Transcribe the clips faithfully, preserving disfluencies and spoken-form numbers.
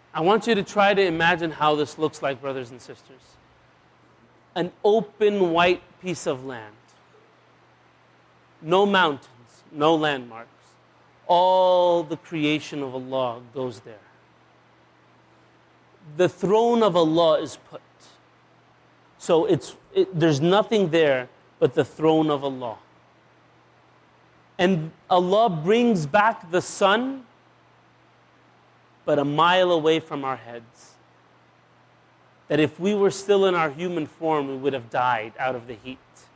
I want you to try to imagine how this looks like, brothers and sisters. An open white piece of land. No mountains, no landmarks. All the creation of Allah goes there. The throne of Allah is put. So it's it, there's nothing there but the throne of Allah. And Allah brings back the sun, but a mile away from our heads. That if we were still in our human form, we would have died out of the heat.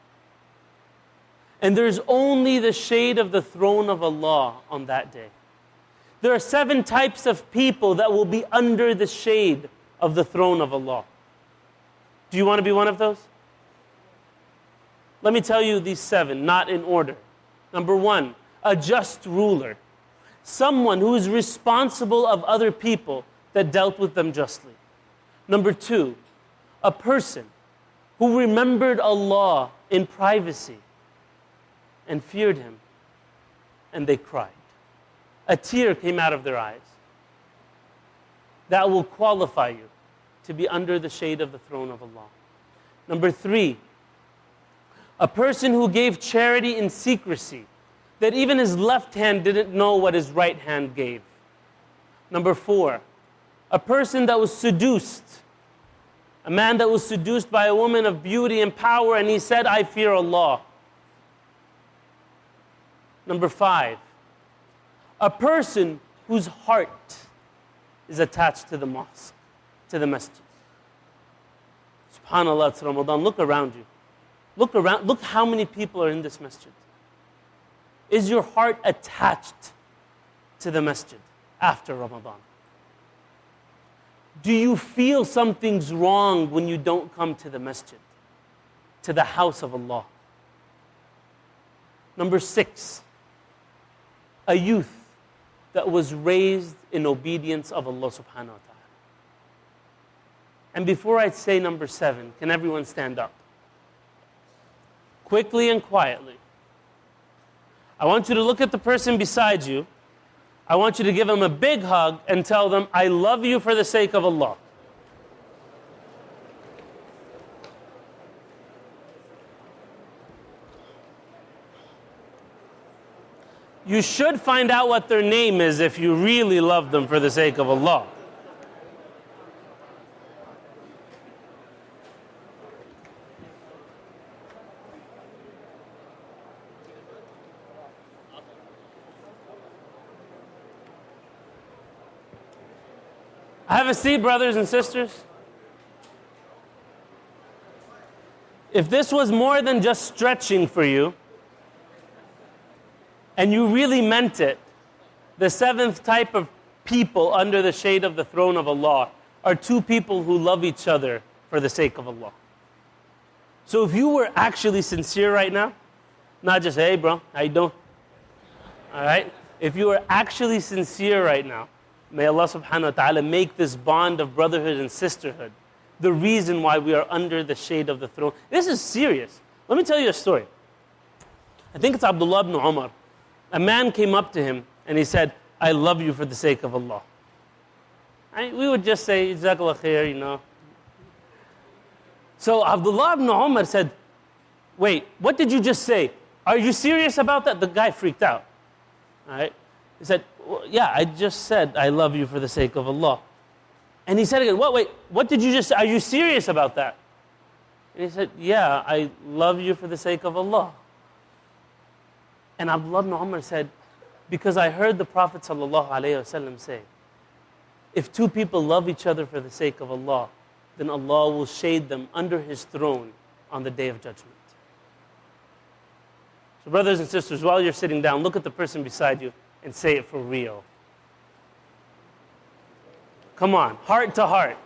And there's only the shade of the throne of Allah on that day. There are seven types of people that will be under the shade of the throne of Allah. Do you want to be one of those? Let me tell you these seven, not in order. Number one, a just ruler. Someone who is responsible of other people that dealt with them justly. Number two, a person who remembered Allah in privacy and feared Him, and they cried. A tear came out of their eyes. That will qualify you to be under the shade of the throne of Allah. Number three, a person who gave charity in secrecy, that even his left hand didn't know what his right hand gave. Number four, a person that was seduced, a man that was seduced by a woman of beauty and power, and he said, I fear Allah. Number five, a person whose heart is attached to the mosque, to the masjid. SubhanAllah, it's Ramadan. Look around you. Look around. Look how many people are in this masjid. Is your heart attached to the masjid after Ramadan? Do you feel something's wrong when you don't come to the masjid, to the house of Allah? Number six, a youth that was raised in obedience of Allah subhanahu wa ta'ala. And before I say number seven, can everyone stand up? Quickly and quietly. I want you to look at the person beside you. I want you to give them a big hug and tell them, I love you for the sake of Allah. You should find out what their name is if you really love them for the sake of Allah. Have a seat, brothers and sisters. If this was more than just stretching for you, and you really meant it, the seventh type of people under the shade of the throne of Allah are two people who love each other for the sake of Allah. So if you were actually sincere right now, not just, hey bro, how you doing? All right? If you were actually sincere right now, may Allah subhanahu wa ta'ala make this bond of brotherhood and sisterhood the reason why we are under the shade of the throne. This is serious. Let me tell you a story. I think it's Abdullah ibn Umar. A man came up to him and he said, I love you for the sake of Allah. I, we would just say, Jazakallah khair, you know. So Abdullah ibn Umar said, wait, what did you just say? Are you serious about that? The guy freaked out. All right? He said, well, yeah, I just said, I love you for the sake of Allah. And he said again, what, wait, what did you just say? Are you serious about that? And he said, yeah, I love you for the sake of Allah. And Abdullah ibn Umar said, because I heard the Prophet ﷺ say, if two people love each other for the sake of Allah, then Allah will shade them under His throne on the Day of Judgment. So brothers and sisters, while you're sitting down, look at the person beside you and say it for real. Come on, heart to heart.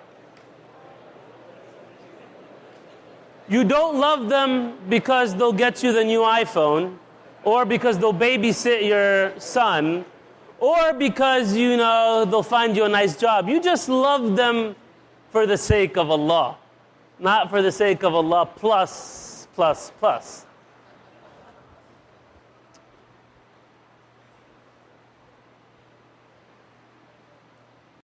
You don't love them because they'll get you the new iPhone, or because they'll babysit your son, or because, you know, they'll find you a nice job. You just love them for the sake of Allah, not for the sake of Allah plus, plus, plus.